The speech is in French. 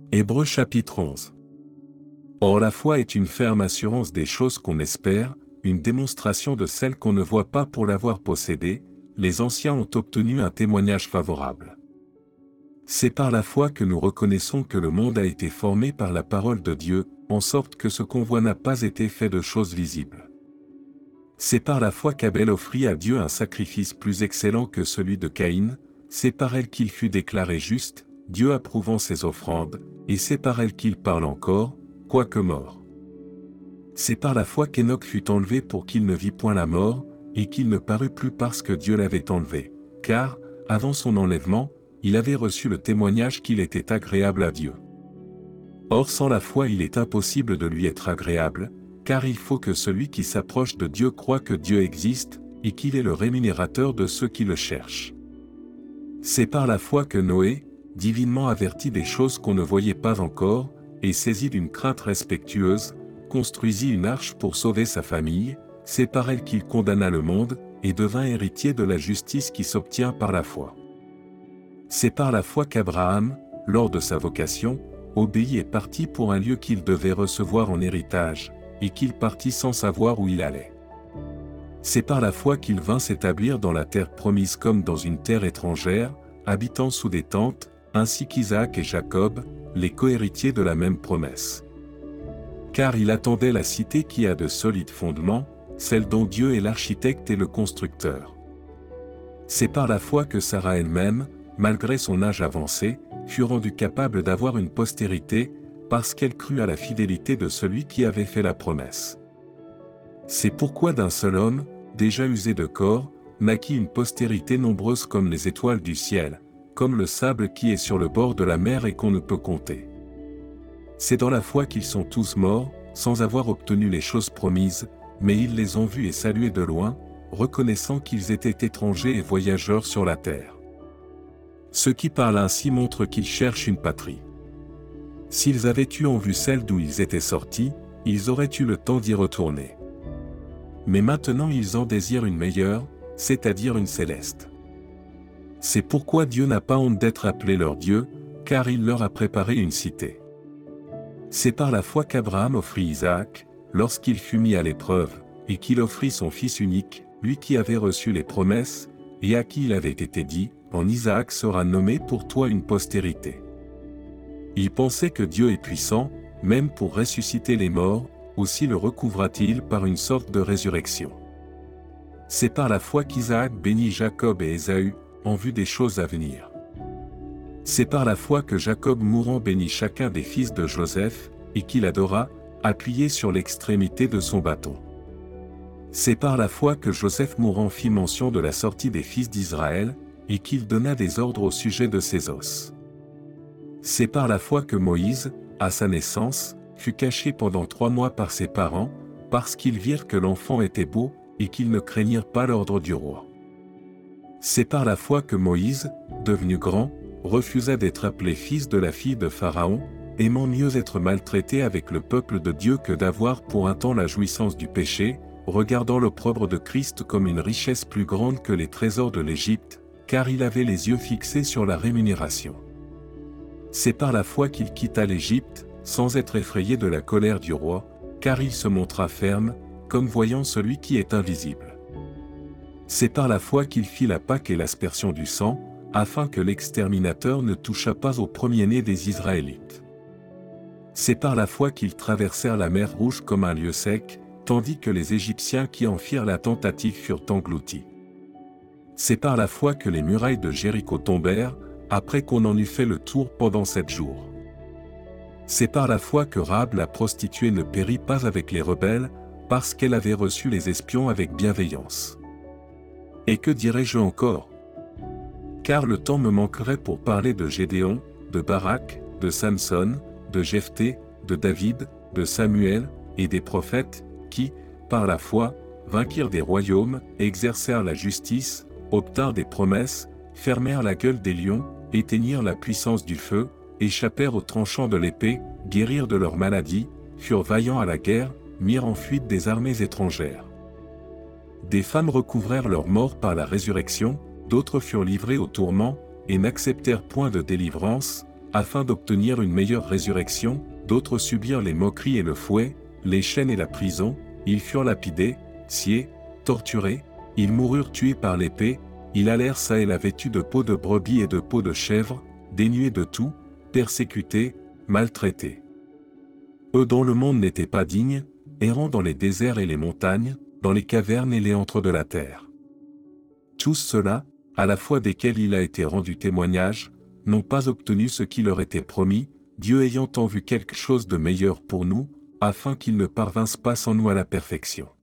Hébreux chapitre 11. Or la foi est une ferme assurance des choses qu'on espère, une démonstration de celles qu'on ne voit pas pour l'avoir possédée. Les anciens ont obtenu un témoignage favorable. C'est par la foi que nous reconnaissons que le monde a été formé par la parole de Dieu, en sorte que ce qu'on voit n'a pas été fait de choses visibles. C'est par la foi qu'Abel offrit à Dieu un sacrifice plus excellent que celui de Caïn, c'est par elle qu'il fut déclaré juste, Dieu approuvant ses offrandes, et c'est par elle qu'il parle encore, quoique mort. C'est par la foi qu'Enoch fut enlevé pour qu'il ne vît point la mort, et qu'il ne parut plus parce que Dieu l'avait enlevé, car, avant son enlèvement, il avait reçu le témoignage qu'il était agréable à Dieu. Or sans la foi il est impossible de lui être agréable, car il faut que celui qui s'approche de Dieu croie que Dieu existe, et qu'il est le rémunérateur de ceux qui le cherchent. C'est par la foi que Noé, divinement averti des choses qu'on ne voyait pas encore, et saisi d'une crainte respectueuse, construisit une arche pour sauver sa famille. C'est par elle qu'il condamna le monde, et devint héritier de la justice qui s'obtient par la foi. C'est par la foi qu'Abraham, lors de sa vocation, obéit et partit pour un lieu qu'il devait recevoir en héritage, et qu'il partit sans savoir où il allait. C'est par la foi qu'il vint s'établir dans la terre promise comme dans une terre étrangère, habitant sous des tentes, ainsi qu'Isaac et Jacob, les cohéritiers de la même promesse. Car il attendait la cité qui a de solides fondements, celle dont Dieu est l'architecte et le constructeur. C'est par la foi que Sarah elle-même, malgré son âge avancé, fut rendue capable d'avoir une postérité, parce qu'elle crut à la fidélité de celui qui avait fait la promesse. C'est pourquoi d'un seul homme, déjà usé de corps, naquit une postérité nombreuse comme les étoiles du ciel, comme le sable qui est sur le bord de la mer et qu'on ne peut compter. C'est dans la foi qu'ils sont tous morts, sans avoir obtenu les choses promises, mais ils les ont vus et salués de loin, reconnaissant qu'ils étaient étrangers et voyageurs sur la terre. Ceux qui parlent ainsi montrent qu'ils cherchent une patrie. S'ils avaient eu en vue celle d'où ils étaient sortis, ils auraient eu le temps d'y retourner. Mais maintenant ils en désirent une meilleure, c'est-à-dire une céleste. C'est pourquoi Dieu n'a pas honte d'être appelé leur Dieu, car il leur a préparé une cité. C'est par la foi qu'Abraham offrit Isaac, lorsqu'il fut mis à l'épreuve, et qu'il offrit son fils unique, lui qui avait reçu les promesses, et à qui il avait été dit, en Isaac sera nommé pour toi une postérité. Il pensait que Dieu est puissant, même pour ressusciter les morts, aussi le recouvra-t-il par une sorte de résurrection. C'est par la foi qu'Isaac bénit Jacob et Ésaü, en vue des choses à venir. C'est par la foi que Jacob mourant bénit chacun des fils de Joseph, et qu'il adora, appuyé sur l'extrémité de son bâton. C'est par la foi que Joseph mourant fit mention de la sortie des fils d'Israël, et qu'il donna des ordres au sujet de ses os. C'est par la foi que Moïse, à sa naissance, fut caché pendant 3 mois par ses parents, parce qu'ils virent que l'enfant était beau, et qu'ils ne craignirent pas l'ordre du roi. C'est par la foi que Moïse, devenu grand, refusa d'être appelé fils de la fille de Pharaon, aimant mieux être maltraité avec le peuple de Dieu que d'avoir pour un temps la jouissance du péché, regardant l'opprobre de Christ comme une richesse plus grande que les trésors de l'Égypte, car il avait les yeux fixés sur la rémunération. C'est par la foi qu'il quitta l'Égypte, sans être effrayé de la colère du roi, car il se montra ferme, comme voyant celui qui est invisible. C'est par la foi qu'il fit la Pâque et l'aspersion du sang, afin que l'exterminateur ne touchât pas au premier-né des Israélites. C'est par la foi qu'ils traversèrent la mer Rouge comme un lieu sec, tandis que les Égyptiens qui en firent la tentative furent engloutis. C'est par la foi que les murailles de Jéricho tombèrent, après qu'on en eut fait le tour pendant 7 jours. C'est par la foi que Rahab la prostituée ne périt pas avec les rebelles, parce qu'elle avait reçu les espions avec bienveillance. Et que dirais-je encore? Car le temps me manquerait pour parler de Gédéon, de Barak, de Samson, de Jephthé, de David, de Samuel, et des prophètes, qui, par la foi, vainquirent des royaumes, exercèrent la justice, obtinrent des promesses, fermèrent la gueule des lions, éteignirent la puissance du feu, échappèrent aux tranchants de l'épée, guérirent de leurs maladies, furent vaillants à la guerre, mirent en fuite des armées étrangères. Des femmes recouvrèrent leur mort par la résurrection, d'autres furent livrées au tourment, et n'acceptèrent point de délivrance, afin d'obtenir une meilleure résurrection, d'autres subirent les moqueries et le fouet, les chaînes et la prison, ils furent lapidés, sciés, torturés, ils moururent tués par l'épée, ils allèrent çà et là vêtus de peaux de brebis et de peaux de chèvre, dénués de tout, persécutés, maltraités. Eux dont le monde n'était pas digne, errant dans les déserts et les montagnes, dans les cavernes et les antres de la terre. Tous ceux-là, à la fois desquels il a été rendu témoignage, n'ont pas obtenu ce qui leur était promis, Dieu ayant en vue quelque chose de meilleur pour nous, afin qu'ils ne parvinssent pas sans nous à la perfection.